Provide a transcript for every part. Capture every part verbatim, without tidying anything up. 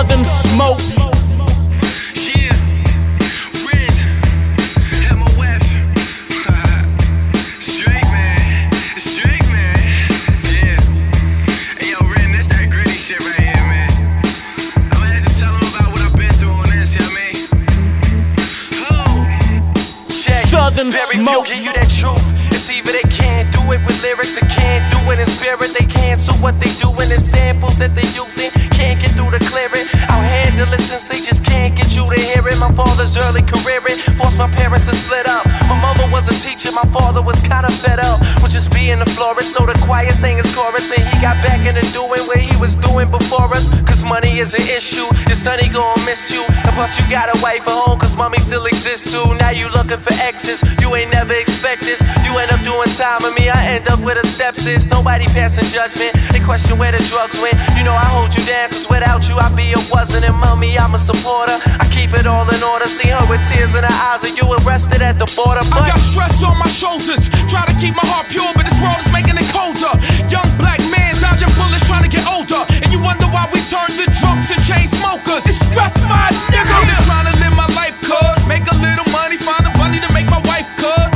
Southern Smoke. Southern Very Smoke. few give you that truth. It's either they can't do it with lyrics or can't do it in spirit. They cancel what they doing in samples that they using. Can't get through the clearing. I'll handle it since they just can't get you to hear it. My father's early career forced my parents to split up. My mother was a teacher, my father was kinda fed up with just being the florist. So the choir sang his chorus and he got back into doing what he was doing before us. Cause money is an issue, your sonny gon' miss you. And plus you got a wife at home cause mommy still exists too. Now you looking for exes, you ain't never expect this. You end up doing time with me, I end up with a stepsis. Nobody passing judgment, they question where the drugs went. You know I hold you down cause without you I'd be a wasn't. And mommy I'm a supporter, I keep it all in order. See her with tears in her eyes and you arrested at the border. But I got stress on my shoulders, try to keep my heart pure, but this world is making it colder. Young black man dodging bullets trying to get older, and you wonder why we turned to drunks and chain smokers. It's stress, my nigga. I'm just trying to live my life, cuz make a little money, find the money to make my wife, cuz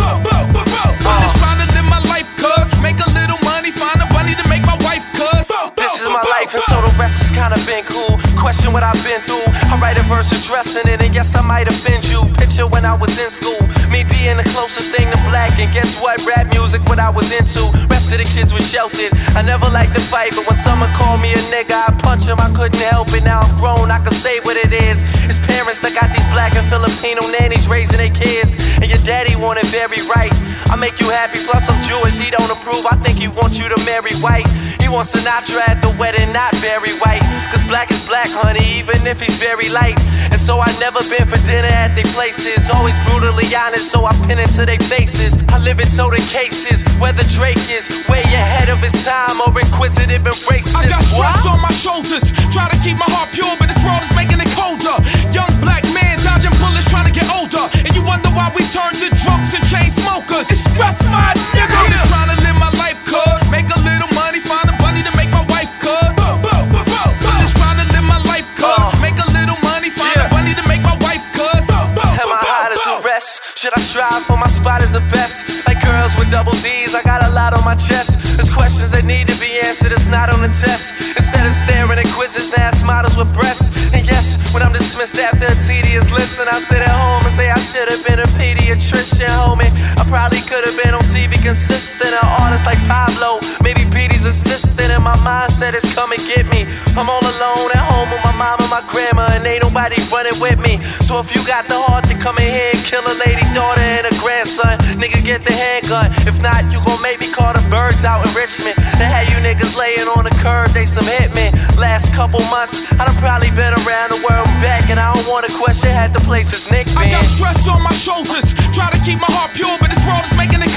I'm just trying to live my life, cuz make a little money, find the money to make my wife, cuz this is my life and so the rest has kinda been cool. Question what I've been through, I write a verse addressing it, and yes I might offend you. Picture when I was in school, me being the closest thing to black, and guess what, rap music what I was into. Rest of the kids were sheltered, I never liked to fight, but when someone called me a nigga I punch him, I couldn't help it. Now I'm grown, I can say what it is. It's parents that got these black and Filipino nannies raising their kids, and your daddy want it very right. I make you happy, plus I'm Jewish, he don't approve. I think he wants you to marry white. He wants Sinatra at the wedding, not Barry White. Cause black is black, honey, even if he's very light. And so I never been for dinner at their places. Always brutally honest, so I pin into their faces. I live in so the cases, whether Drake is way ahead of his time or inquisitive and racist. I got stress What? on my shoulders, try to keep my heart pure, but this world is making it colder. Young black man dodging bullets trying to get older, and you wonder why we turned to drunks and chain smokers. It's stress, my nigga. I'm just trying to live my life, cuz make a little money, find the money to make my wife, cuz I'm just trying to live my life, cuz make a little money, find the money to make my wife, cuz Am I hot as the rest? Should I strive for my spot as the best? Like girls with double D's, I got a lot on my chest. There's questions that need to be answered, it's not on the test. Instead of staring at quizzes, now it's models with breasts. And yes, when I'm dismissed after a tedious listen, I sit at home and say I should have been a pediatrician, homie. I probably could have been on T V consistent, an artist like Pablo, maybe Petey's assistant. And my mindset is come and get me. I'm all alone at home with my mom and my grandma, and ain't nobody running with me. So if you got the heart to come in here and kill a lady daughter and a grandson, nigga get the handgun. If not, you gon' maybe call the birds out in Richmond. They had you niggas laying on the curb, they some hitmen. Last couple months, I done probably been around the world back, and I don't wanna question half the places Nick been. I got stress on my shoulders, try to keep my heart pure, but this world is making it